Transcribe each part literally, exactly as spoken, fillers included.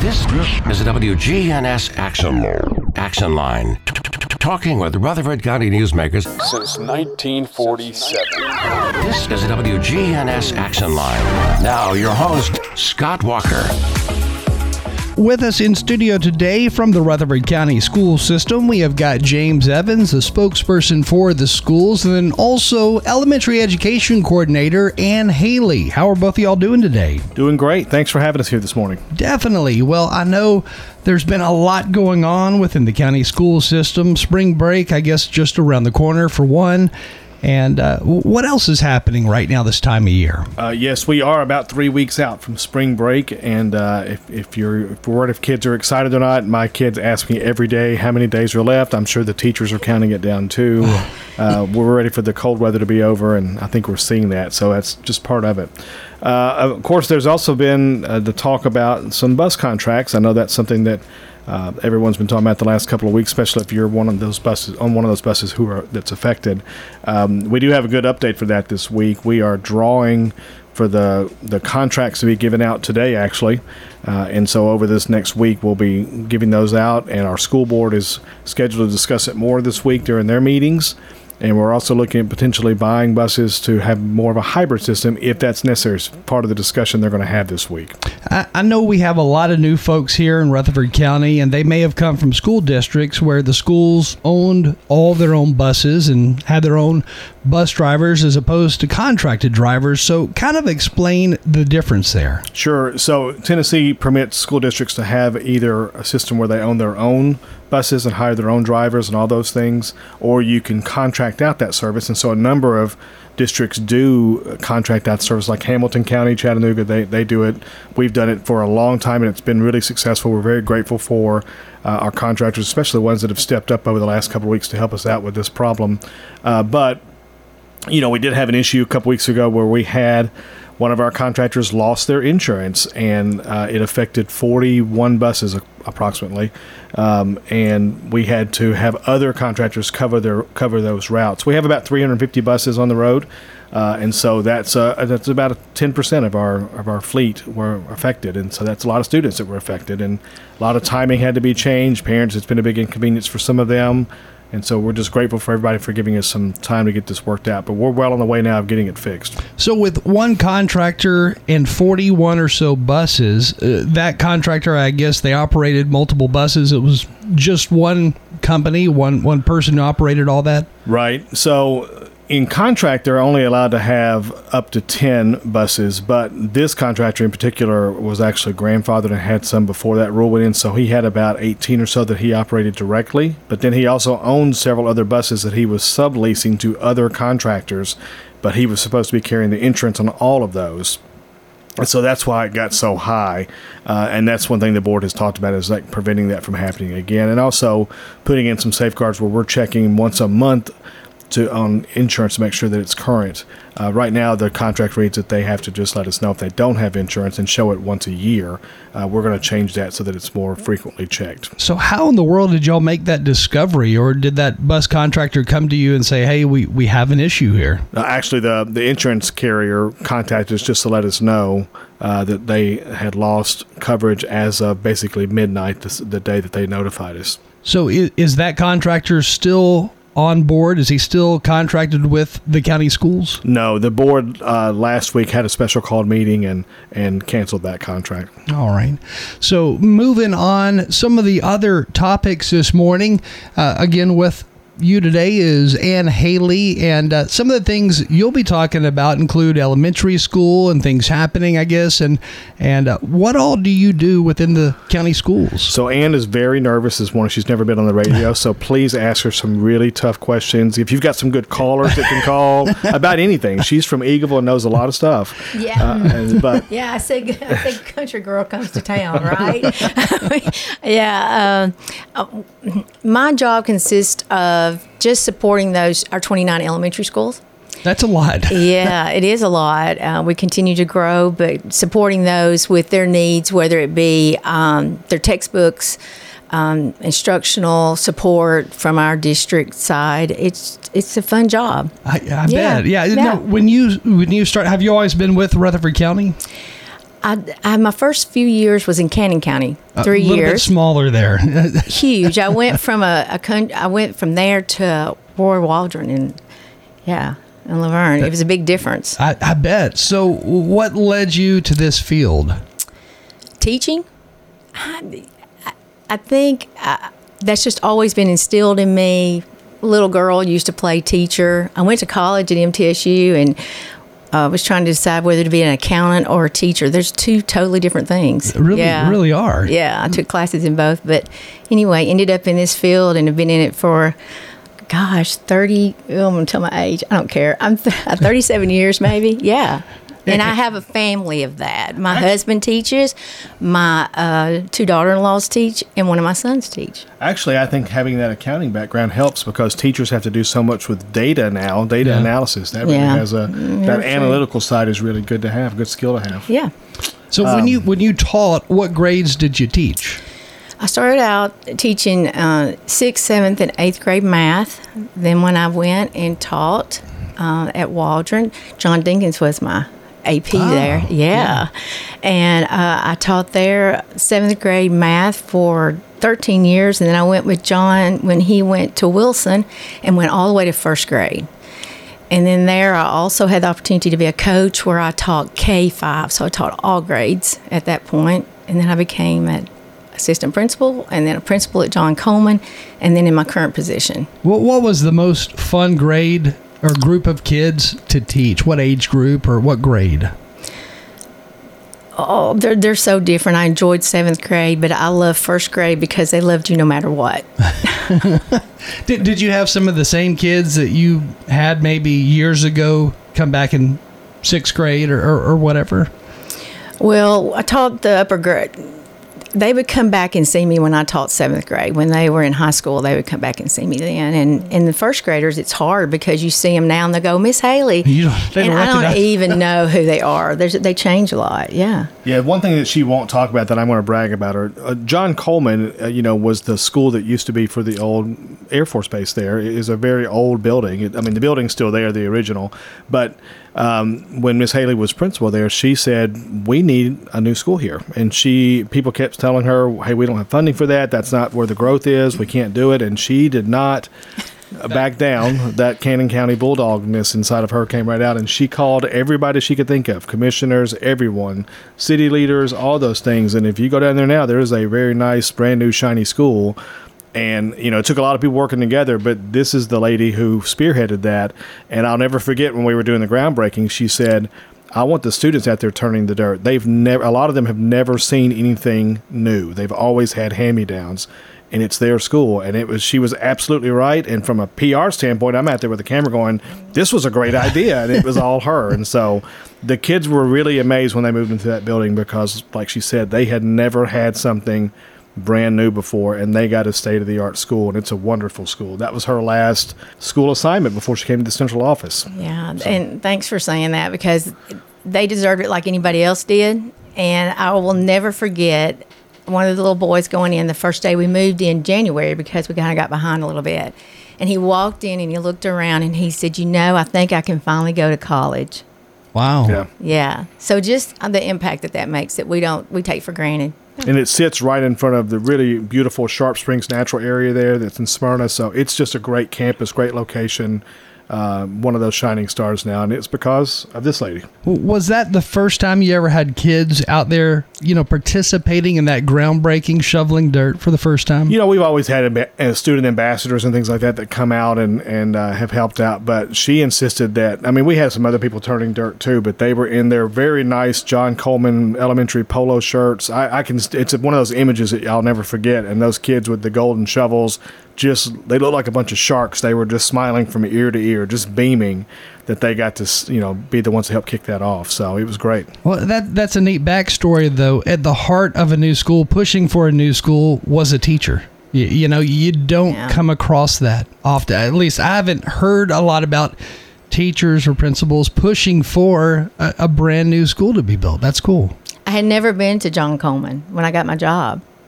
This is a W G N S Action Action Line. Talking with Rutherford County newsmakers since nineteen forty-seven. This is a W G N S Action Line. Now, your host, Scott Walker. With us in studio today from the Rutherford County School System, we have got James Evans, the spokesperson for the schools, and then also Elementary Education Coordinator Ann Haley. How are both of y'all doing today? Doing great. Thanks for having us here this morning. Definitely. Well, I know there's been a lot going on within the county school system. Spring break, I guess, just around the corner for one. And uh, what else is happening right now this time of year? Uh, yes, we are about three weeks out from spring break, and uh, if, if you're if worried if kids are excited or not, my kids ask me every day how many days are left. I'm sure the teachers are counting it down too. uh, we're ready for the cold weather to be over, and I think we're seeing that, so that's just part of it. Uh, of course, there's also been uh, the talk about some bus contracts. I know that's something that Uh, everyone's been talking about the last couple of weeks, especially if you're one of those buses on one of those buses who are that's affected. Um, we do have a good update for that this week. We are drawing for the the contracts to be given out today, actually, uh, and so over this next week we'll be giving those out. And our school board is scheduled to discuss it more this week during their meetings. And we're also looking at potentially buying buses to have more of a hybrid system if that's necessary. It's part of the discussion they're going to have this week. I, I know we have a lot of new folks here in Rutherford County, and they may have come from school districts where the schools owned all their own buses and had their own bus drivers as opposed to contracted drivers. So kind of explain the difference there. Sure. So Tennessee permits school districts to have either a system where they own their own buses and hire their own drivers and all those things, or you can contract out that service. And so a number of districts do contract out service, like Hamilton County, Chattanooga, they, they do it. We've done it for a long time, and it's been really successful. We're very grateful for uh, our contractors, especially the ones that have stepped up over the last couple of weeks to help us out with this problem. Uh, but, you know, we did have an issue a couple weeks ago where we had one of our contractors lost their insurance, and uh, it affected forty-one buses approximately, um, and we had to have other contractors cover their cover those routes. We have about three hundred fifty buses on the road, uh, and so that's uh, that's about ten percent of our of our fleet were affected, and so that's a lot of students that were affected, and a lot of timing had to be changed. Parents, it's been a big inconvenience for some of them. And so we're just grateful for everybody for giving us some time to get this worked out. But we're well on the way now of getting it fixed. So with one contractor and forty-one or so buses, uh, that contractor, I guess they operated multiple buses. It was just one company, one one person who operated all that? Right. So in contract, they're only allowed to have up to ten buses, but this contractor in particular was actually grandfathered and had some before that rule went in, so he had about eighteen or so that he operated directly, but then he also owned several other buses that he was subleasing to other contractors, but he was supposed to be carrying the insurance on all of those. And so that's why it got so high, uh, and that's one thing the board has talked about is like preventing that from happening again, and also putting in some safeguards where we're checking once a month to on insurance to make sure that it's current. Uh, right now, the contract reads that they have to just let us know if they don't have insurance and show it once a year. Uh, we're going to change that so that it's more frequently checked. So how in the world did y'all make that discovery, or did that bus contractor come to you and say, hey, we, we have an issue here? Uh, actually, the, the insurance carrier contacted us just to let us know uh, that they had lost coverage as of basically midnight, this, the day that they notified us. So is, is that contractor still on board? Is he still contracted with the county schools? No, the board uh, last week had a special called meeting and, and canceled that contract. All right. So moving on, some of the other topics this morning, uh, again with you today is Ann Haley, and uh, some of the things you'll be talking about include elementary school and things happening, I guess, and and uh, what all do you do within the county schools? So Ann is very nervous this morning. She's never been on the radio, so please ask her some really tough questions. If you've got some good callers that can call about anything, she's from Eagleville and knows a lot of stuff. Yeah, uh, and, but yeah, I say I say country girl comes to town, right? yeah, uh, my job consists of Of just supporting those our twenty-nine elementary schools. That's a lot. Yeah, it is a lot. Uh, we continue to grow, but supporting those with their needs, whether it be um, their textbooks, um, instructional support from our district side, it's it's a fun job. I, I yeah. bet. Yeah. yeah. No, when you when you start, have you always been with Rutherford County? I, I my first few years was in Cannon County, three a little years. bit smaller there. Huge. I went from a, a con- I went from there to Roy Waldron, and yeah, in Laverne. It was a big difference. I, I bet. So, what led you to this field? Teaching. I, I think I, that's just always been instilled in me. Little girl used to play teacher. I went to college at M T S U and uh, was trying to decide whether to be an accountant or a teacher. There's two totally different things. Really, yeah. really are. Yeah, I took classes in both. But anyway, ended up in this field and have been in it for, gosh, thirty, oh, I'm going to tell my age. I don't care. I'm th- thirty-seven years maybe. Yeah. And I have a family of that. My husband teaches, my uh, two daughter-in-laws teach, and one of my sons teach. Actually, I think having that accounting background helps because teachers have to do so much with data now, data Yeah. analysis. That really Yeah. has a that analytical side is really good to have, good skill to have. Yeah. So, when you when you taught, what grades did you teach? I started out teaching uh, sixth, seventh, and eighth grade math. Then when I went and taught uh, at Waldron, John Dinkins was my A P Oh, there. Yeah. And uh, I taught there seventh grade math for thirteen years. And then I went with John when he went to Wilson and went all the way to first grade. And then there I also had the opportunity to be a coach where I taught K five. So I taught all grades at that point. And then I became an assistant principal and then a principal at John Coleman and then in my current position. What what was the most fun grade or group of kids to teach? What age group or what grade? Oh, they're, they're so different. I enjoyed seventh grade, but I love first grade because they loved you no matter what. Did, did you have some of the same kids that you had maybe years ago come back in sixth grade or, or, or whatever? Well, I taught the upper grade. They would come back and see me when I taught seventh grade. When they were in high school, they would come back and see me then. And in the first graders, it's hard because you see them now and they go, Miss Haley. You don't, they And don't I don't recognize- even know who they are. There's, they change a lot. Yeah. Yeah, one thing that she won't talk about that I'm going to brag about her. Uh, John Coleman, uh, you know, was the school that used to be for the old Air Force Base. There it is a very old building. It, I mean, the building's still there, the original. But um, when Miss Haley was principal there, she said we need a new school here, and she people kept telling her, "Hey, we don't have funding for that. That's not where the growth is. We can't do it." And she did not back down. That Cannon County bulldogness inside of her came right out, and she called everybody she could think of, commissioners, everyone, city leaders, all those things. And if you go down there now, there is a very nice, brand new, shiny school. And, you know, it took a lot of people working together, but this is the lady who spearheaded that. And I'll never forget when we were doing the groundbreaking, she said, I want the students out there turning the dirt. They've never, a lot of them have never seen anything new. They've always had hand-me-downs, and it's their school. And it was, she was absolutely right. And from a P R standpoint, I'm out there with the camera going, this was a great idea. And it was all her. And so the kids were really amazed when they moved into that building because, like she said, they had never had something brand new before, and they got a state-of-the-art school, and it's a wonderful school. That was her last school assignment before she came to the central office. Yeah, and thanks for saying that because they deserved it like anybody else did. And I will never forget one of the little boys going in the first day we moved in January because we kind of got behind a little bit. And he walked in and he looked around and he said, you know, I think I can finally go to college. Wow. Yeah. Yeah. So just the impact that that makes that we don't, we take for granted. And it sits right in front of the really beautiful Sharp Springs natural area there that's in Smyrna. So it's just a great campus, great location. Uh, one of those shining stars now, and it's because of this lady. Was that the first time you ever had kids out there, you know, participating in that groundbreaking, shoveling dirt for the first time? You know, we've always had amb- uh, student ambassadors and things like that that come out and, and uh, have helped out, but she insisted that, I mean, we had some other people turning dirt too, but they were in their very nice John Coleman elementary polo shirts. I, I can, it's one of those images that I'll never forget, and those kids with the golden shovels, just, they look like a bunch of sharks. They were just smiling from ear to ear, just beaming that they got to, you know, be the ones to help kick that off. So it was great. Well, that that's a neat backstory, though. At the heart of a new school, pushing for a new school, was a teacher. You, you know, you don't Yeah. come across that often. At least I haven't heard a lot about teachers or principals pushing for a, a brand new school to be built. That's cool. I had never been to John Coleman when I got my job.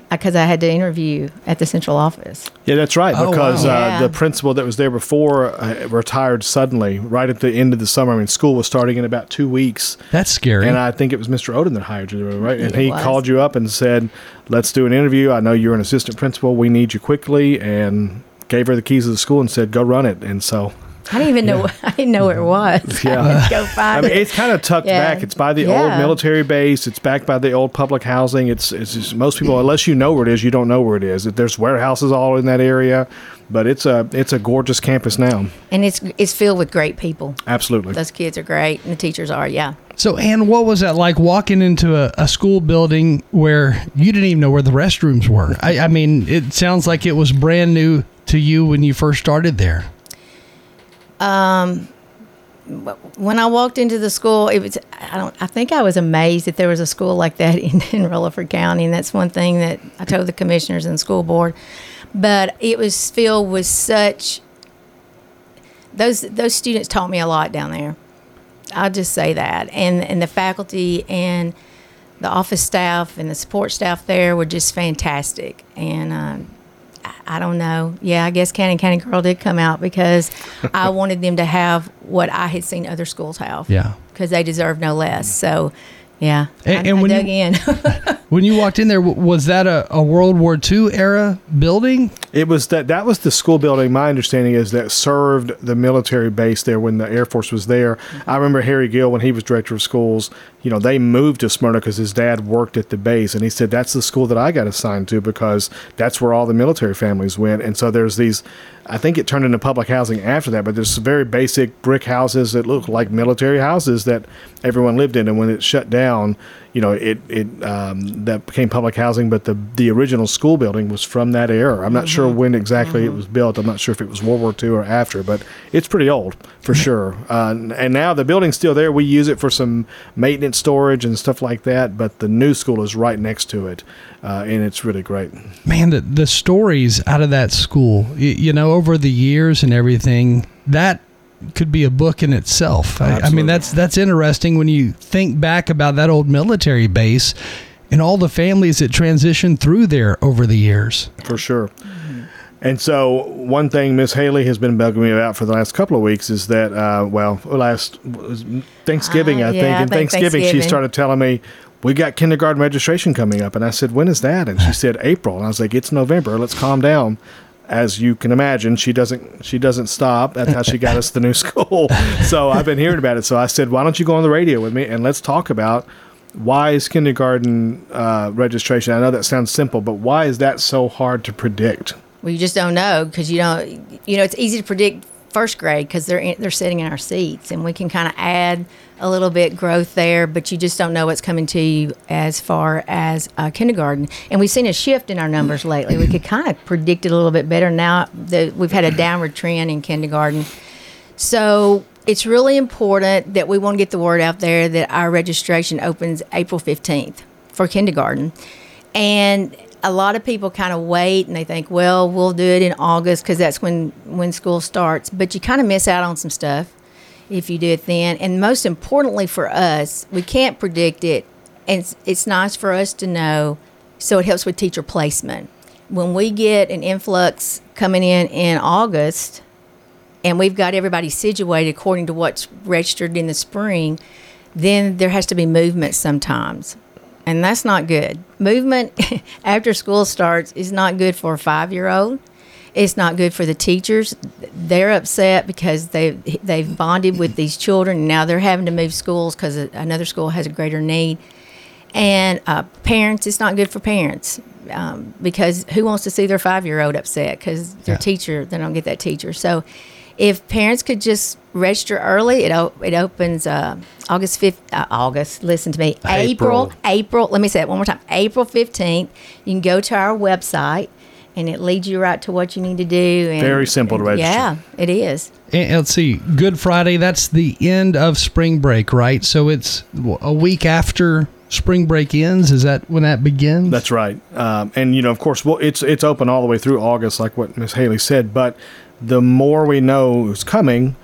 because I had to interview at the central office. Yeah, that's right. Oh, Because wow. uh, Yeah. the principal that was there before uh, retired suddenly, right at the end of the summer. I mean, school was starting in about two weeks. That's scary. And I think it was Mister Odom that hired you, right? And It he was. called you up and said, let's do an interview. I know you're an assistant principal. We need you quickly. And gave her the keys of the school and said, go run it. And so, I didn't even know. I didn't know where it was. Yeah. I had to go find I mean, it. it's kind of tucked Yeah. back. It's by the Yeah. old military base. It's backed by the old public housing. It's, it's just, most people, unless you know where it is, you don't know where it is. There's warehouses all in that area. But it's a, it's a gorgeous campus now. And it's it's filled with great people. Absolutely. Those kids are great, and the teachers are. Yeah. So, Ann, what was that like walking into a, a school building where you didn't even know where the restrooms were? I, I mean, it sounds like it was brand new to you when you first started there. When I walked into the school, it was I don't I think I was amazed that there was a school like that in, in Rutherford County, and that's one thing that I told the commissioners and the school board. But it was filled with such those those students taught me a lot down there. I'll just say that, and and the faculty and the office staff and the support staff there were just fantastic. And um, I, I don't know, yeah, I guess Cannon County Girl did come out because I wanted them to have what I had seen other schools have. Yeah. Because they deserve no less. So, yeah, And- I, and I when dug you- in. When you walked in there, w- was that a, a World War Two era building? It was that that was the school building. My understanding is that served the military base there when the Air Force was there. I remember Harry Gill when he was director of schools. You know, they moved to Smyrna because his dad worked at the base, and he said that's the school that I got assigned to because that's where all the military families went. And so there's these. I think it turned into public housing after that, but there's some very basic brick houses that look like military houses that everyone lived in. And when it shut down, you know, it it um, that became public housing. But the the original school building was from that era. I'm not sure when exactly it was built. I'm not sure if it was World War Two or after, but it's pretty old for sure. Uh, and now the building's still there. We use it for some maintenance storage and stuff like that. But the new school is right next to it, uh, and it's really great. Man, the, the stories out of that school, you, you know, over the years and everything, that could be a book in itself. I, I mean, Absolutely. that's that's interesting when you think back about that old military base and all the families that transitioned through there over the years. For sure. And so one thing Miss Haley has been bugging me about for the last couple of weeks is that, uh, well, last was Thanksgiving, Uh, I yeah, think. I And think Thanksgiving, she Thanksgiving. started telling me, we got kindergarten registration coming up. And I said, when is that? And she said, April. And I was like, it's November. Let's calm down. As you can imagine, she doesn't she doesn't stop. That's how she got us the new school. So I've been hearing about it. So I said, why don't you go on the radio with me and let's talk about why is kindergarten uh, registration? I know that sounds simple, but why is that so hard to predict? Well, you just don't know because you don't. You know, it's easy to predict first grade because they're in, they're sitting in our seats, and we can kind of add a little bit growth there, but you just don't know what's coming to you as far as uh, kindergarten. And we've seen a shift in our numbers lately. We could kind of predict it a little bit better now that we've had a downward trend in kindergarten. So it's really important that we want to get the word out there that our registration opens April fifteenth for kindergarten, and a lot of people kind of wait and they think, well, we'll do it in August because that's when, when school starts. But you kind of miss out on some stuff if you do it then. And most importantly for us, we can't predict it. And it's, it's nice for us to know, so it helps with teacher placement. When we get an influx coming in in August and we've got everybody situated according to what's registered in the spring, then there has to be movement sometimes. And that's not good. Movement after school starts is not good for a five-year-old. It's not good for the teachers. They're upset because they they've bonded with these children, and now they're having to move schools because another school has a greater need. And uh, parents, it's not good for parents um, because who wants to see their five-year-old upset because their Yeah. teacher, they don't get that teacher. So if parents could just register early, it o- it opens uh, August fifth. Uh, August, listen to me. April. April. April. Let me say it one more time. April fifteenth. You can go to our website, and it leads you right to what you need to do. And, Very simple to and- register. Yeah, it is. And let's see, Good Friday, that's the end of spring break, right? So it's a week after spring break ends. Is that when that begins? That's right. Um, and, you know, of course, well, it's it's open all the way through August, like what Miss Haley said. But the more we know is coming,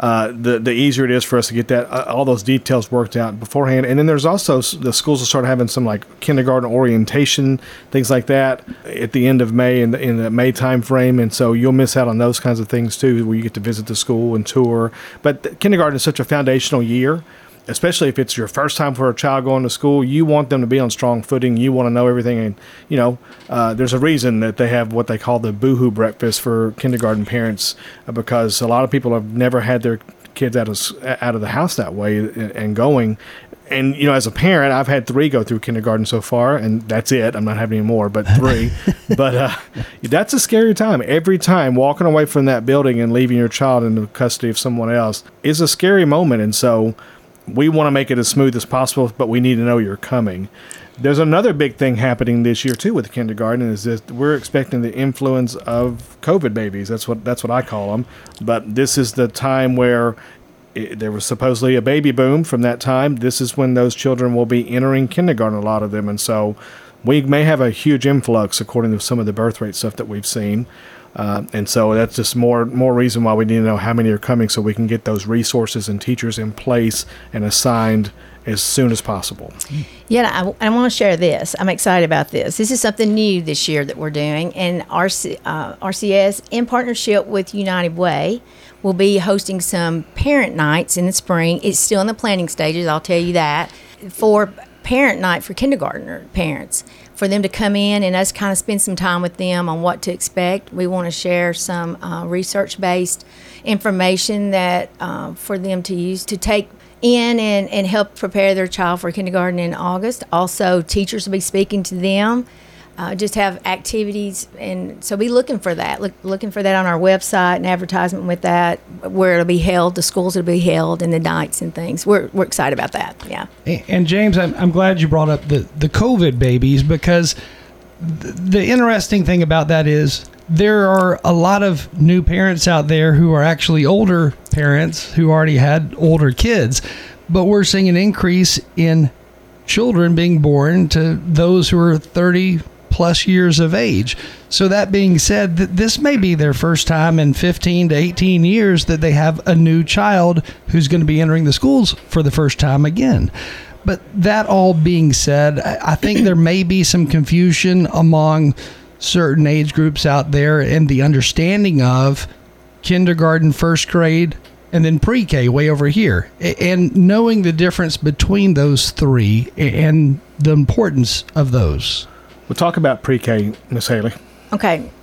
uh, the the easier it is for us to get that uh, all those details worked out beforehand. And then there's also s- the schools will start having some like kindergarten orientation, things like that, at the end of May in the, in the May time frame. And so you'll miss out on those kinds of things too, where you get to visit the school and tour. But th- kindergarten is such a foundational year. Especially if it's your first time for a child going to school, you want them to be on strong footing. You want to know everything. And, you know, uh, there's a reason that they have what they call the boohoo breakfast for kindergarten parents, uh, because a lot of people have never had their kids out of, out of the house that way and, and going. And, you know, as a parent, I've had three go through kindergarten so far, and that's it. I'm not having any more, but three. but uh, that's a scary time. Every time walking away from that building and leaving your child in the custody of someone else is a scary moment. And so we want to make it as smooth as possible, but we need to know you're coming. There's another big thing happening this year too with kindergarten is that we're expecting the influence of COVID babies. That's what that's what I call them. But this is the time where it, there was supposedly a baby boom from that time. This is when those children will be entering kindergarten, a lot of them, and so we may have a huge influx according to some of the birth rate stuff that we've seen. Uh, and so that's just more more reason why we need to know how many are coming so we can get those resources and teachers in place and assigned as soon as possible. Yeah, I, I want to share this. I'm excited about this. This is something new this year that we're doing. And R C, uh, R C S, in partnership with United Way, will be hosting some parent nights in the spring. It's still in the planning stages, I'll tell you that, for parent night for kindergartner parents, for them to come in and us kind of spend some time with them on what to expect. We want to share some uh, research-based information that uh, for them to use to take in and, and help prepare their child for kindergarten in August. Also, teachers will be speaking to them. Uh, just have activities, and so be looking for that. Look, looking for that on our website and advertisement with that, where it'll be held, the schools will be held, and the nights and things. We're we're excited about that. Yeah. And, and James, I'm I'm glad you brought up the the COVID babies, because the, the interesting thing about that is there are a lot of new parents out there who are actually older parents who already had older kids, but we're seeing an increase in children being born to those who are thirty plus years of age. So that being said, th- this may be their first time in fifteen to eighteen years that they have a new child who's going to be entering the schools for the first time again. But that all being said, I, I think there may be some confusion among certain age groups out there and the understanding of kindergarten, first grade, and then pre-K way over here, and knowing the difference between those three and the importance of those. We'll talk about pre-K, Miss Haley. Okay.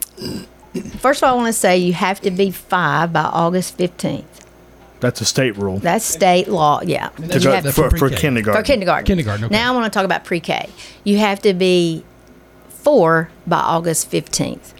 First of all, I want to say you have to be five by August fifteenth. That's a state rule. That's state law, yeah. To You go- have to- for, for pre-K. kindergarten. For kindergarten. Kindergarten, okay. Now I want to talk about pre-K. You have to be four by August fifteenth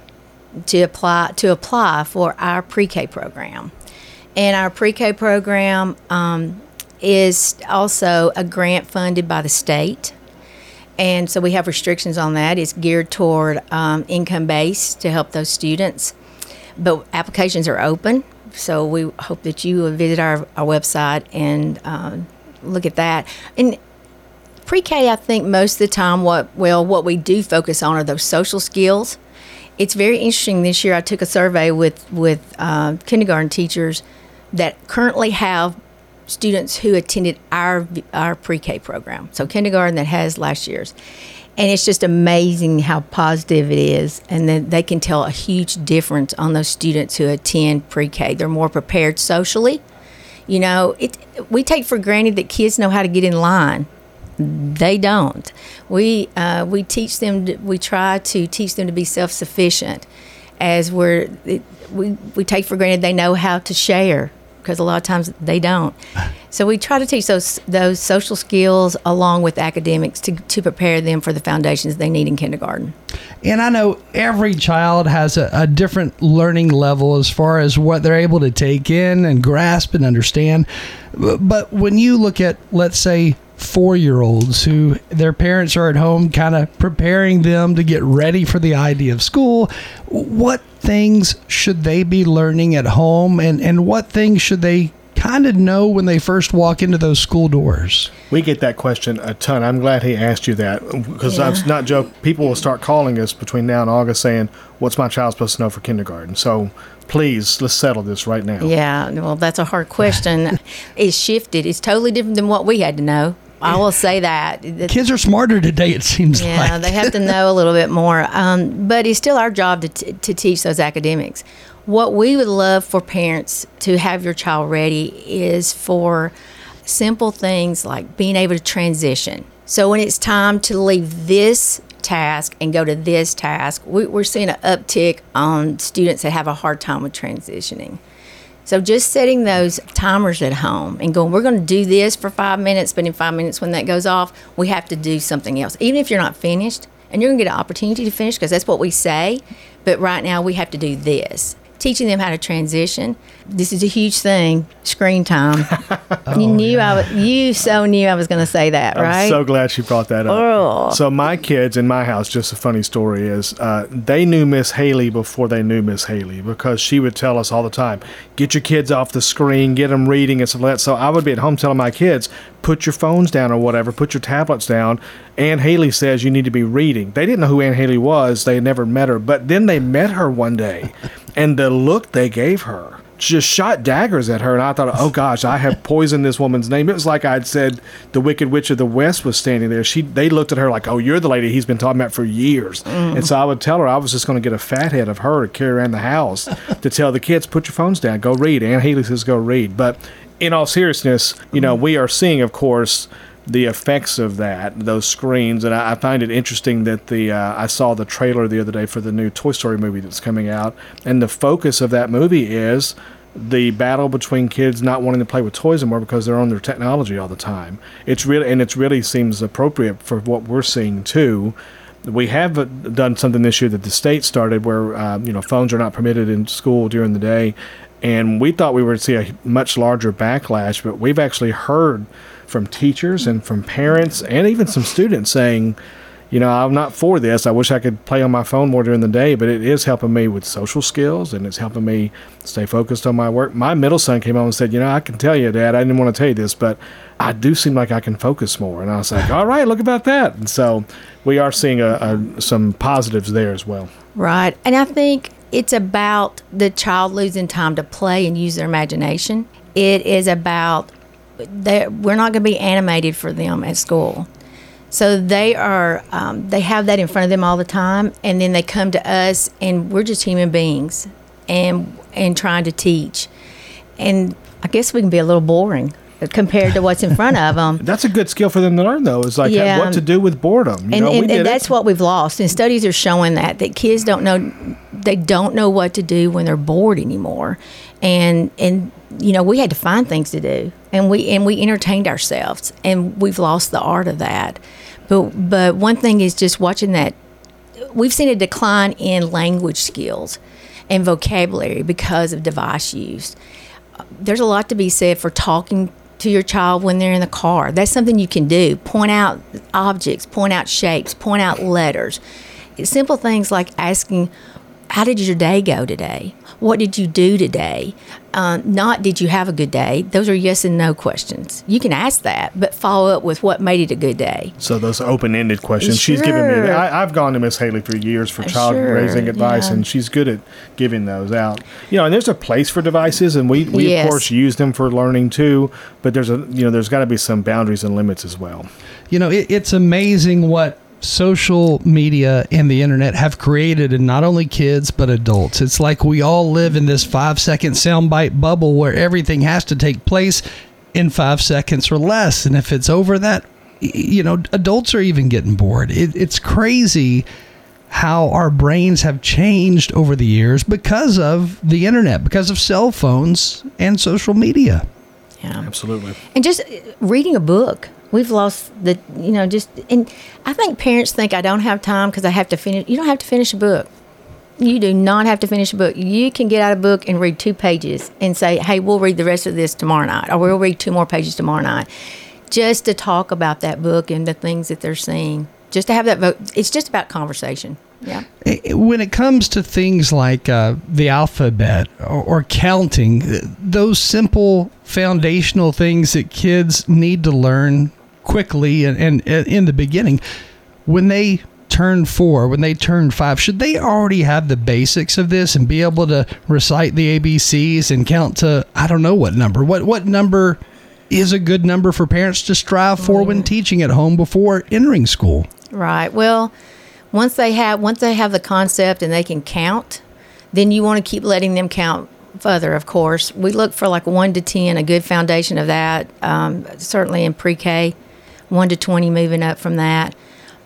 to apply to apply for our pre-K program. And our pre-K program um, is also a grant funded by the state. And so we have restrictions on that. It's geared toward um, income-based to help those students. But applications are open, so we hope that you will visit our, our website and um, look at that. And pre-K, I think most of the time, what well, what we do focus on are those social skills. It's very interesting this year. I took a survey with, with uh, kindergarten teachers that currently have students who attended our our pre-K program, so kindergarten that has last year's. And it's just amazing how positive it is, and then they can tell a huge difference on those students who attend pre-K. They're more prepared socially. You know, it we take for granted that kids know how to get in line. They don't. We uh, we teach them. To, we try to teach them to be self-sufficient, as we're it, we we take for granted they know how to share, because a lot of times they don't. So we try to teach those those social skills along with academics to, to prepare them for the foundations they need in kindergarten. And I know every child has a, a different learning level as far as what they're able to take in and grasp and understand. But when you look at, let's say, four-year-olds who their parents are at home kind of preparing them to get ready for the idea of school, what things should they be learning at home, and, and what things should they kind of know when they first walk into those school doors? We get that question a ton. I'm glad he asked you that because Yeah. I'm not joking. People will start calling us between now and August saying, what's my child supposed to know for kindergarten? So please, let's settle this right now. Yeah, well, that's a hard question. It's shifted. It's totally different than what we had to know. I will say that. Kids are smarter today, it seems Yeah, like. they have to know a little bit more. Um, but it's still our job to, t- to teach those academics. What we would love for parents to have your child ready is for simple things like being able to transition. So when it's time to leave this task and go to this task, we, we're seeing an uptick on students that have a hard time with transitioning. So just setting those timers at home and going, we're going to do this for five minutes, but in five minutes when that goes off, we have to do something else. Even if you're not finished, and you're going to get an opportunity to finish because that's what we say, but right now we have to do this. Teaching them how to transition. This is a huge thing, screen time. Oh, you knew I was, you so knew I was going to say that, right? I'm so glad she brought that up. Oh. So my kids in my house, just a funny story is, uh, they knew Miss Haley before they knew Miss Haley because she would tell us all the time, get your kids off the screen, get them reading and stuff like that. So I would be at home telling my kids, put your phones down or whatever, put your tablets down. Ann Haley says you need to be reading. They didn't know who Ann Haley was. They had never met her. But then they met her one day, and the look they gave her just shot daggers at her. And I thought, oh, gosh, I have poisoned this woman's name. It was like I'd said the Wicked Witch of the West was standing there. She, They looked at her like, oh, you're the lady he's been talking about for years. Mm. And so I would tell her I was just going to get a fathead of her to carry around the house to tell the kids, put your phones down, go read. Ann Haley says go read. But in all seriousness, you know, we are seeing, of course, the effects of that, those screens, and I, I find it interesting that the uh, I saw the trailer the other day for the new Toy Story movie that's coming out, and the focus of that movie is the battle between kids not wanting to play with toys anymore because they're on their technology all the time. It's really and it really seems appropriate for what we're seeing too. We have done something this year that the state started where uh, you know phones are not permitted in school during the day, and we thought we would see a much larger backlash, but we've actually heard from teachers and from parents and even some students saying, you know, I'm not for this. I wish I could play on my phone more during the day, but it is helping me with social skills and it's helping me stay focused on my work. My middle son came home and said, you know, I can tell you, Dad, I didn't want to tell you this, but I do seem like I can focus more. And I was like, all right, look about that. And so we are seeing a, a, some positives there as well. Right. And I think it's about the child losing time to play and use their imagination. It is about that we're not going to be animated for them at school. So they are, um, they have that in front of them all the time, and then they come to us, and we're just human beings, and and trying to teach. And I guess we can be a little boring compared to what's in front of them. That's a good skill for them to learn, though, is like Yeah. what to do with boredom. You And, know, we and, did and it. that's what we've lost. And studies are showing that, that kids don't know, they don't know what to do when they're bored anymore. And, and you know, we had to find things to do. And we and we entertained ourselves. And we've lost the art of that. But But one thing is just watching that, we've seen a decline in language skills and vocabulary because of device use. There's a lot to be said for talking to your child when they're in the car. That's something you can do. Point out objects, point out shapes, point out letters. It's simple things like asking, how did your day go today? What did you do today? Uh, not, did you have a good day? Those are yes and no questions. You can ask that, but follow up with what made it a good day. So those open-ended questions. She's given me. Sure. I, I've gone to Miss Haley for years for child Sure, raising advice, yeah. and she's good at giving those out. You know, and there's a place for devices, and we, we Yes. of course use them for learning too. But there's a you know there's got to be some boundaries and limits as well. You know, it, it's amazing what social media and the internet have created in not only kids but adults. It's like we all live in this five second soundbite bubble where everything has to take place in five seconds or less. And if it's over that, you know, adults are even getting bored. It, it's crazy how our brains have changed over the years because of the internet, because of cell phones and social media. Yeah. Absolutely. And just reading a book. We've lost the, you know, just, and I think parents think I don't have time because I have to finish. You don't have to finish a book. You do not have to finish a book. You can get out a book and read two pages and say, hey, we'll read the rest of this tomorrow night, or we'll read two more pages tomorrow night, just to talk about that book and the things that they're seeing. Just to have that vote. It's just about conversation. Yeah. When it comes to things like uh, the alphabet or, or counting, those simple foundational things that kids need to learn quickly and, and, and in the beginning. When they turn four, when they turn five, should they already have the basics of this and be able to recite the A B Cs and count to, I don't know what number, what, what number is a good number for parents to strive for when teaching at home before entering school? Right. Well, once they have, once they have the concept and they can count, then you want to keep letting them count further, of course. We look for like one to ten, a good foundation of that, um, certainly in pre-K, one to twenty moving up from that.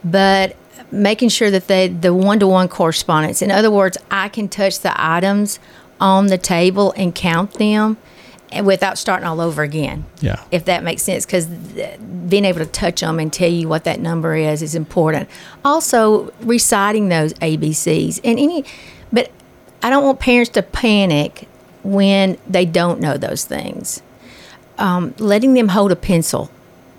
But making sure that they, the one-to-one correspondence. In other words, I can touch the items on the table and count them and without starting all over again. Yeah. If that makes sense, because being able to touch them and tell you what that number is is important. Also, reciting those A B Cs. And any, but I don't want parents to panic when they don't know those things. Um, letting them hold a pencil.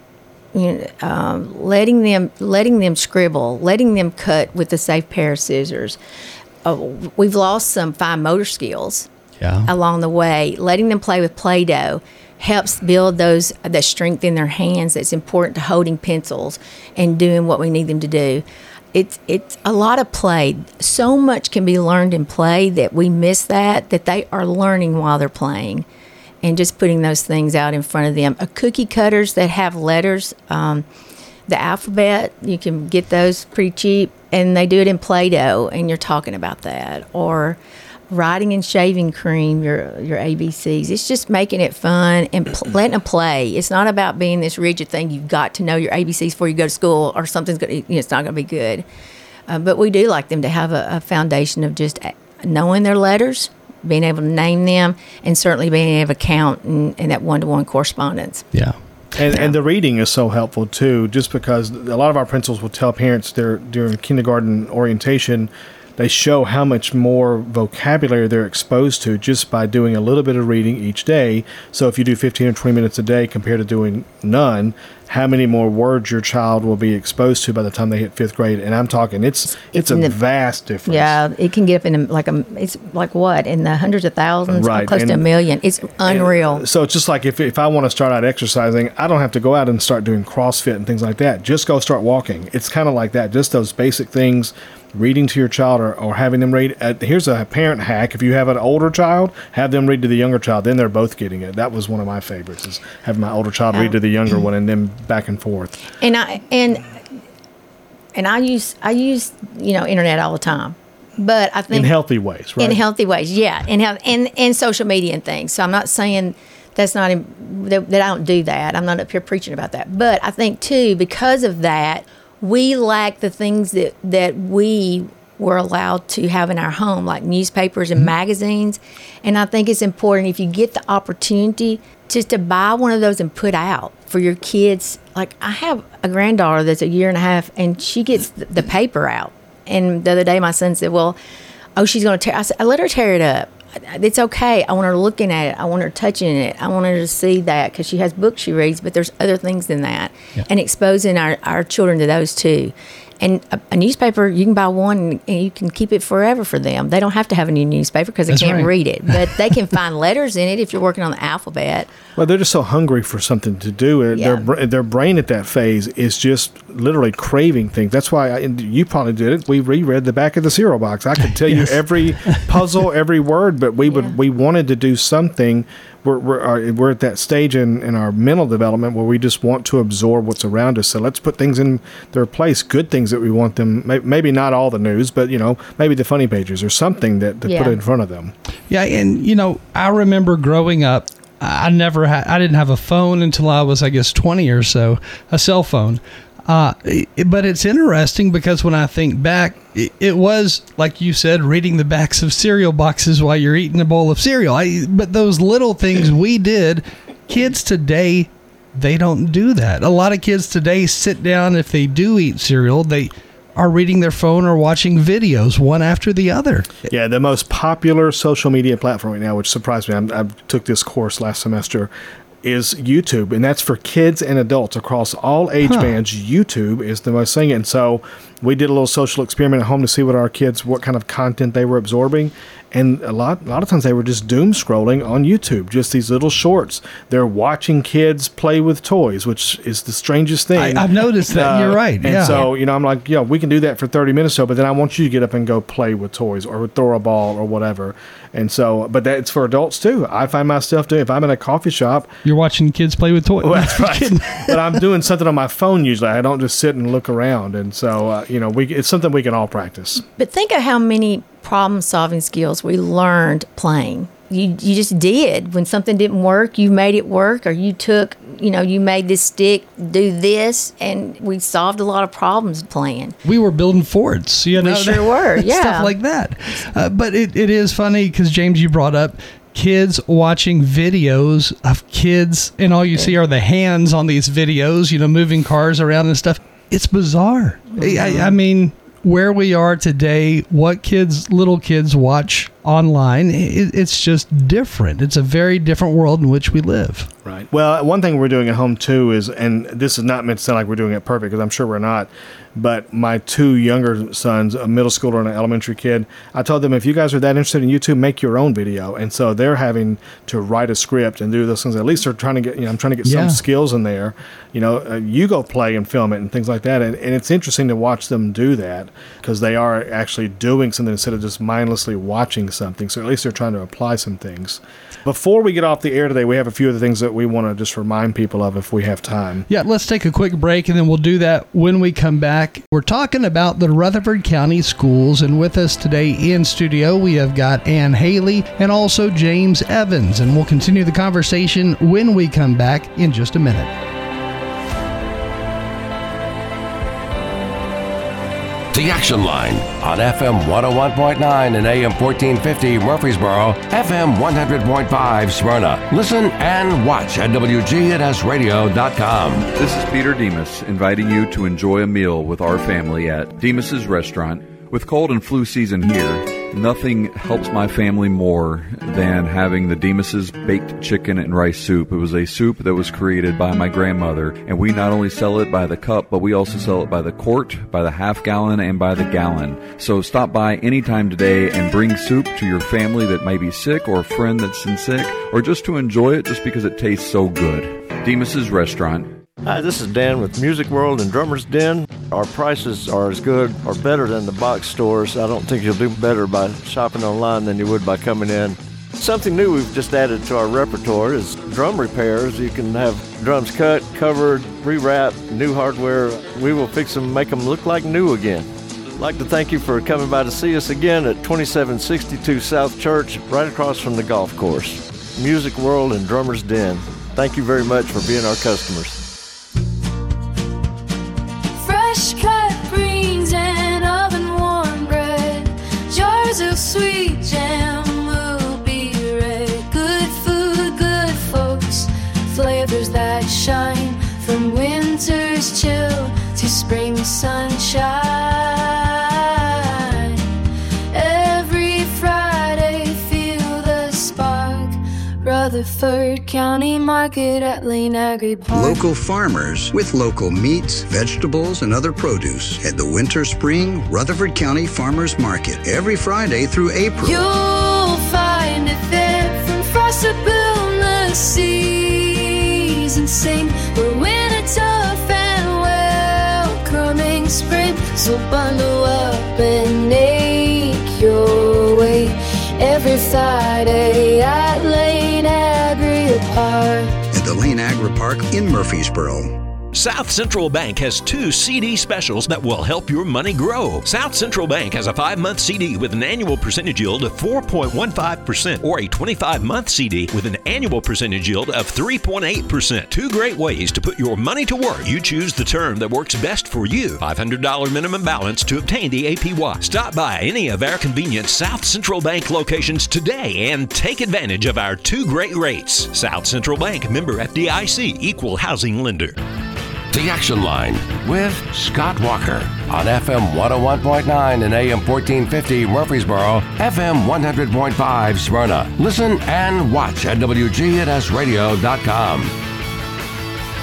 You know, um, letting them letting them scribble, letting them cut with a safe pair of scissors. Uh, we've lost some fine motor skills Yeah. along the way. Letting them play with Play-Doh helps build those the strength in their hands that's important to holding pencils and doing what we need them to do. It's it's a lot of play. So much can be learned in play that we miss that, that they are learning while they're playing. And just putting those things out in front of them. A cookie cutters that have letters, um, the alphabet, you can get those pretty cheap, and they do it in Play-Doh, and you're talking about that. Or writing in shaving cream, your your A B Cs. It's just making it fun and pl- letting them play. It's not about being this rigid thing. You've got to know your A B Cs before you go to school, or something's going to, you know, it's not going to be good. Uh, but we do like them to have a, a foundation of just knowing their letters, being able to name them, and certainly being able to count and, and that one-to-one correspondence. Yeah. And, yeah. and the reading is so helpful, too, just because a lot of our principals will tell parents they're, during kindergarten orientation, they show how much more vocabulary they're exposed to just by doing a little bit of reading each day. So if you do fifteen or twenty minutes a day compared to doing none, how many more words your child will be exposed to by the time they hit fifth grade. And I'm talking, it's it's, it's a the, vast difference. Yeah, it can get up in like a, it's like what, in the hundreds of thousands, right. close and, to a million. It's unreal. And so it's just like if, if I want to start out exercising, I don't have to go out and start doing CrossFit and things like that. Just go start walking. It's kind of like that, just those basic things. Reading to your child or, or having them read. Uh, here's a parent hack. If you have an older child, have them read to the younger child. Then they're both getting it. That was one of my favorites, is having my older child read to the younger one and then back and forth. And I and and I use I use you know internet all the time, but I think in healthy ways, right? In healthy ways, yeah, and have and and social media and things. So I'm not saying that's not that, that I don't do that. I'm not up here preaching about that. But I think too, because of that, we lack the things that, that we were allowed to have in our home, like newspapers and magazines. And I think it's important, if you get the opportunity, just to buy one of those and put out for your kids. Like, I have a granddaughter that's a year and a half, and she gets the, the paper out. And the other day my son said, well, oh, she's going to tear. I said, I let her tear it up. It's okay. I want her looking at it. I want her touching it. I want her to see that, because she has books she reads, but there's other things than that. Yeah. And exposing our, our children to those too. And a, a newspaper, you can buy one and, and you can keep it forever for them. They don't have to have a new newspaper because they That's can't right. read it. But they can find letters in it if you're working on the alphabet. Well, they're just so hungry for something to do. Yeah. Their their brain at that phase is just literally craving things. That's why I, and you probably did it. We reread the back of the cereal box. I could tell Yes. you every puzzle, every word, but we would Yeah. we wanted to do something. We're we're, our, we're at that stage in, in our mental development where we just want to absorb what's around us. So let's put things in their place. Good things that we want them. Maybe not all the news, but you know, maybe the funny pages or something that to Yeah. put in front of them. Yeah, and you know, I remember growing up, I never had, I didn't have a phone until I was, I guess, twenty or so, a cell phone. Uh, it, but it's interesting because when I think back, it, it was, like you said, reading the backs of cereal boxes while you're eating a bowl of cereal. I, but those little things we did, kids today, they don't do that. A lot of kids today sit down, if they do eat cereal, they are reading their phone or watching videos one after the other. Yeah, the most popular social media platform right now, which surprised me, I'm, I took this course last semester, is YouTube, and that's for kids and adults across all age Huh. bands. YouTube is the most thing, and so we did a little social experiment at home to see what our kids, what kind of content they were absorbing. And a lot, a lot of times they were just doom scrolling on YouTube, just these little shorts. They're watching kids play with toys, which is the strangest thing. I, I've noticed that. Uh, You're right. And yeah. so, you know, I'm like, yeah, we can do that for thirty minutes or so, but then I want you to get up and go play with toys or throw a ball or whatever. And so, but that's for adults too. I find myself doing, if I'm in a coffee shop. You're watching kids play with toys. Well, that's right. But I'm doing something on my phone usually. I don't just sit and look around. And so, uh, you know, we it's something we can all practice. But think of how many problem-solving skills we learned playing. You you just did. When something didn't work, you made it work, or you took, you know, you made this stick do this, and we solved a lot of problems playing. We were building forts, you know. We sure were, yeah. Stuff like that. Uh, but it, it is funny because, James, you brought up kids watching videos of kids, and all you see are the hands on these videos, you know, moving cars around and stuff. It's bizarre. Mm-hmm. I, I mean, where we are today, what kids, little kids watch online, it, it's just different. It's a very different world in which we live. Right. Well, one thing we're doing at home too is, and this is not meant to sound like we're doing it perfect, because I'm sure we're not, but my two younger sons, a middle schooler and an elementary kid, I told them, if you guys are that interested in YouTube, make your own video. And so they're having to write a script and do those things. At least they're trying to get, you know, I'm trying to get yeah. some skills in there. You know, uh, you go play and film it and things like that. And, and it's interesting to watch them do that, because they are actually doing something instead of just mindlessly watching something. So at least they're trying to apply some things. Before we get off the air today, we have a few other things that we want to just remind people of if we have time. Yeah, let's take a quick break, and then we'll do that when we come back. We're talking about the Rutherford County Schools, and with us today in studio, we have got Ann Haley and also James Evans, and we'll continue the conversation when we come back in just a minute. The Action Line on F M one oh one point nine and A M fourteen fifty Murfreesboro, F M one hundred point five Smyrna. Listen and watch at W G N S radio dot com. This is Peter Demas inviting you to enjoy a meal with our family at Demas's Restaurant. With cold and flu season here, nothing helps my family more than having the Demas's baked chicken and rice soup. It was a soup that was created by my grandmother, and we not only sell it by the cup, but we also sell it by the quart, by the half gallon, and by the gallon. So stop by anytime today and bring soup to your family that may be sick, or a friend that's in sick, or just to enjoy it just because it tastes so good. Demas's Restaurant. Hi, this is Dan with Music World and Drummer's Den. Our prices are as good or better than the box stores. I don't think you'll do better by shopping online than you would by coming in. Something new we've just added to our repertoire is drum repairs. You can have drums cut, covered, rewrapped, new hardware. We will fix them, make them look like new again. I'd like to thank you for coming by to see us again at twenty-seven sixty-two South Church, right across from the golf course. Music World and Drummer's Den. Thank you very much for being our customers. Fresh cut greens and oven warm bread, jars of sweet jam will be red. Good food, good folks, flavors that shine from winter's chill to spring sunshine. Every Friday feel the spark. Rutherford County Market at Lane Agri Park. Local farmers with local meats, vegetables, and other produce at the Winter Spring Rutherford County Farmers Market every Friday through April. You'll find it there, from frost to boundless seas, and sing we're winter tough and welcoming spring. So bundle up and make your way every Friday at Lane Agri Park. At the Lane Agri Park in Murfreesboro. South Central Bank has two C D specials that will help your money grow. South Central Bank has a five-month C D with an annual percentage yield of four point one five percent or a twenty-five month C D with an annual percentage yield of three point eight percent. Two great ways to put your money to work. You choose the term that works best for you. five hundred dollars minimum balance to obtain the A P Y. Stop by any of our convenient South Central Bank locations today and take advantage of our two great rates. South Central Bank, member F D I C, equal housing lender. The Action Line with Scott Walker on F M one oh one point nine and A M fourteen fifty Murfreesboro, F M one hundred point five Smyrna. Listen and watch at W G N S radio dot com.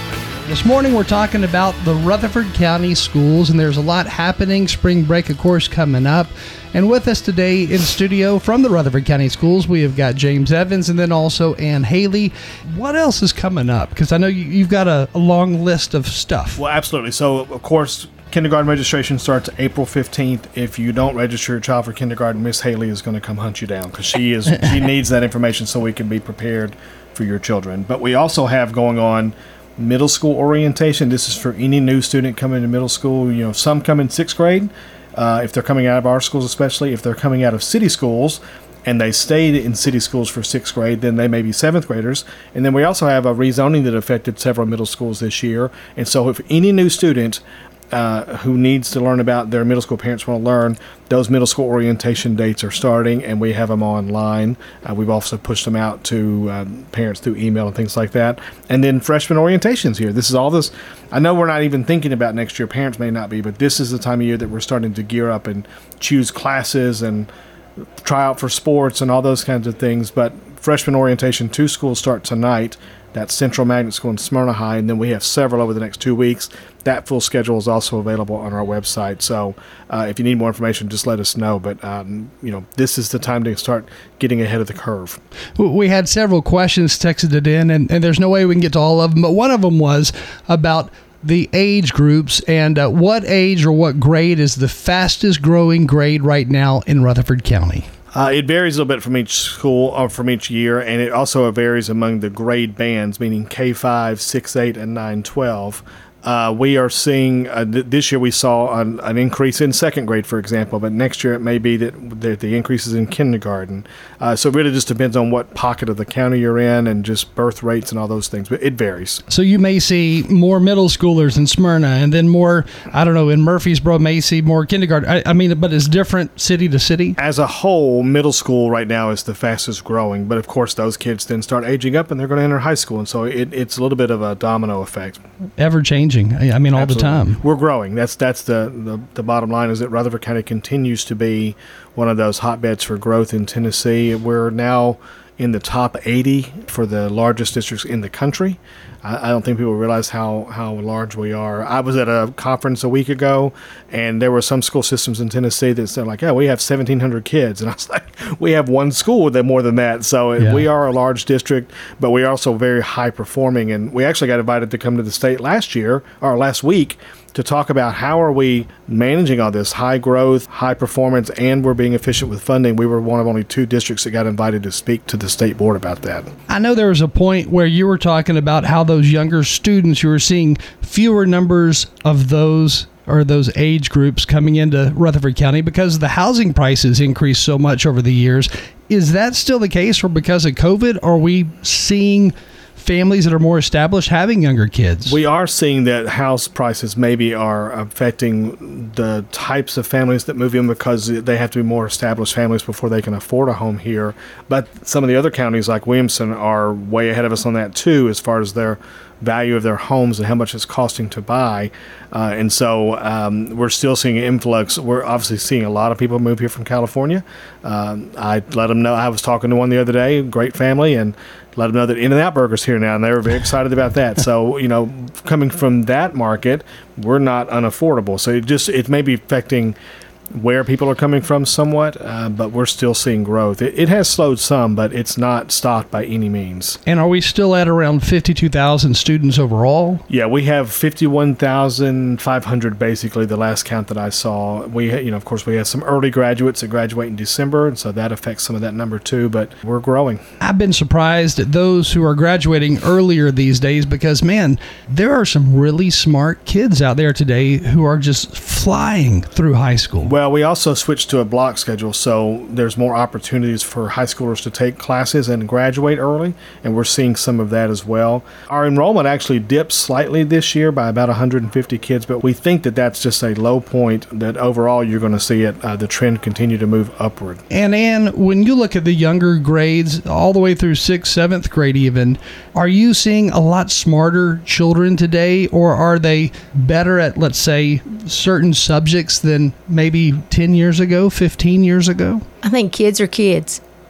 This morning we're talking about the Rutherford County Schools, and there's a lot happening. Spring break, of course, coming up. And with us today in studio from the Rutherford County Schools, we have got James Evans and then also Ann Haley. What else is coming up? Because I know you, you've got a, a long list of stuff. Well, absolutely. So, of course, kindergarten registration starts April fifteenth. If you don't register your child for kindergarten, Miss Haley is going to come hunt you down because she is she needs that information so we can be prepared for your children. But we also have going on middle school orientation. This is for any new student coming to middle school. You know, some come in sixth grade, uh, if they're coming out of our schools, especially if they're coming out of city schools and they stayed in city schools for sixth grade, then they may be seventh graders. And then we also have a rezoning that affected several middle schools this year. And so if any new student uh, who needs to learn about their middle school parents want to learn, those middle school orientation dates are starting, and we have them online. Uh, we've also pushed them out to um, parents through email and things like that. And then freshman orientations here. This is all this. I know we're not even thinking about next year. Parents may not be, but this is the time of year that we're starting to gear up and choose classes and try out for sports and all those kinds of things. But freshman orientation, two schools start tonight. That's Central Magnet School and Smyrna High, and then we have several over the next two weeks. That full schedule is also available on our website. So uh, if you need more information, just let us know. But, um, you know, this is the time to start getting ahead of the curve. We had several questions texted it in, and, and there's no way we can get to all of them. But one of them was about the age groups and uh, what age or what grade is the fastest growing grade right now in Rutherford County? Uh, it varies a little bit from each school or from each year, and it also varies among the grade bands, meaning K five, six, eight, and nine, twelve. Uh, we are seeing, uh, th- this year we saw an, an increase in second grade, for example, but next year it may be that, that the increase is in kindergarten. Uh, so it really just depends on what pocket of the county you're in and just birth rates and all those things, but it varies. So you may see more middle schoolers in Smyrna, and then more, I don't know, in Murfreesboro may see more kindergarten. I, I mean, but it's different city to city? As a whole, middle school right now is the fastest growing, but of course those kids then start aging up and they're going to enter high school, and so it, it's a little bit of a domino effect. Ever changing. I mean, all Absolutely. the time. We're growing. That's that's the, the, the bottom line is that Rutherford County continues to be one of those hotbeds for growth in Tennessee. We're now in the top eighty for the largest districts in the country. I, I don't think people realize how, how large we are. I was at a conference a week ago, and there were some school systems in Tennessee that said, like, yeah, we have seventeen hundred kids. And I was like, we have one school with more than that. So Yeah. we are a large district, but we are also very high performing. And we actually got invited to come to the state last year, or last week, to talk about how are we managing all this high growth, high performance, and we're being efficient with funding. We were one of only two districts that got invited to speak to the state board about that. I know there was a point where you were talking about how those younger students, you were seeing fewer numbers of those or those age groups coming into Rutherford County because the housing prices increased so much over the years. Is that still the case, or because of COVID, are we seeing families that are more established having younger kids? We are seeing that house prices maybe are affecting the types of families that move in because they have to be more established families before they can afford a home here. But some of the other counties like Williamson are way ahead of us on that too, as far as their value of their homes and how much it's costing to buy. Uh, and so um, we're still seeing an influx. We're obviously seeing a lot of people move here from California. Um, I let them know. I was talking to one the other day, great family, and let them know that In-N-Out Burger's here now, and they were very excited about that. So, you know, coming from that market, we're not unaffordable. So it just, it may be affecting where people are coming from somewhat, uh, but we're still seeing growth. It, it has slowed some, but it's not stopped by any means. And are we still at around fifty-two thousand students overall? Yeah, we have fifty-one thousand five hundred basically, the last count that I saw. We, you know, of course, we have some early graduates that graduate in December, and so that affects some of that number too, but we're growing. I've been surprised at those who are graduating earlier these days because, man, there are some really smart kids out there today who are just flying through high school. Well, we also switched to a block schedule, so there's more opportunities for high schoolers to take classes and graduate early, and we're seeing some of that as well. Our enrollment actually dipped slightly this year by about one hundred fifty kids, but we think that that's just a low point, that overall you're going to see it, uh, the trend continue to move upward. And Ann, when you look at the younger grades, all the way through sixth, seventh grade even, are you seeing a lot smarter children today, or are they better at, let's say, certain subjects than maybe ten years ago, fifteen years ago? I think kids are kids.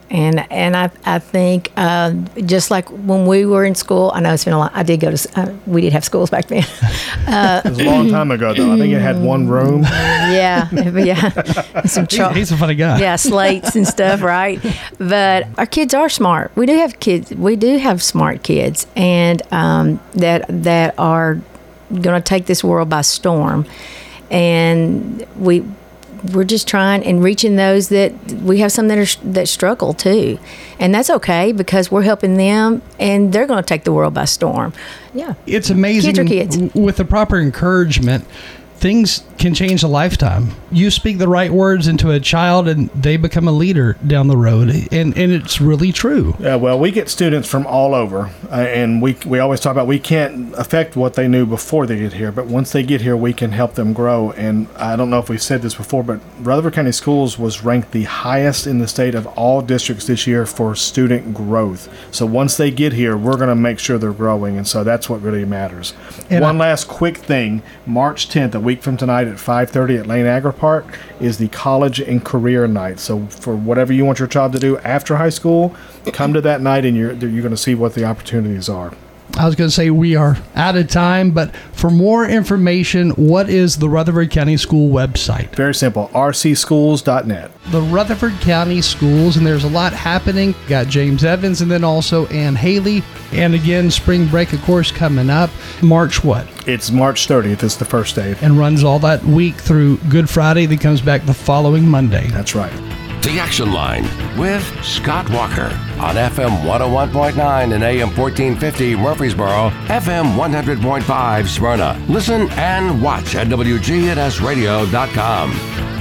And and I I think uh, just like when we were in school, I know it's been a lot. I did go to uh, we did have schools back then. Uh, it was a long time ago, though. I think it had one room. Yeah, yeah. Some He's, he's a funny guy. Yeah, slates and stuff, right? But our kids are smart. We do have kids. We do have smart kids, and um, that that are going to take this world by storm. And we. We're just trying and reaching those that we have some that are that struggle too, and that's okay because we're helping them, and they're going to take the world by storm. Yeah, it's amazing. Kids are kids. W- with the proper encouragement, things can change a lifetime. You speak the right words into a child, and they become a leader down the road, and and it's really true. Yeah, well, we get students from all over, uh, and we we always talk about we can't affect what they knew before they get here, but once they get here, we can help them grow. And I don't know if we've said this before, but Rutherford County Schools was ranked the highest in the state of all districts this year for student growth. So once they get here, we're going to make sure they're growing, and so that's what really matters. And One I- last quick thing, March tenth, a week from tonight at five thirty at Lane Agri Park, is the College and Career Night. So for whatever you want your child to do after high school, come to that night, and you're you're going to see what the opportunities are. I was going to say we are out of time, but for more information, what is the Rutherford County School website? Very simple, r c schools dot net. The Rutherford County Schools, and there's a lot happening. Got James Evans and then also Ann Haley. And again, spring break, of course, coming up. March what? It's March thirtieth is the first day. And runs all that week through Good Friday, that comes back the following Monday. That's right. The Action Line with Scott Walker on F M one oh one point nine and A M fourteen fifty Murfreesboro, F M one hundred point five Smyrna. Listen and watch at W G N S radio dot com.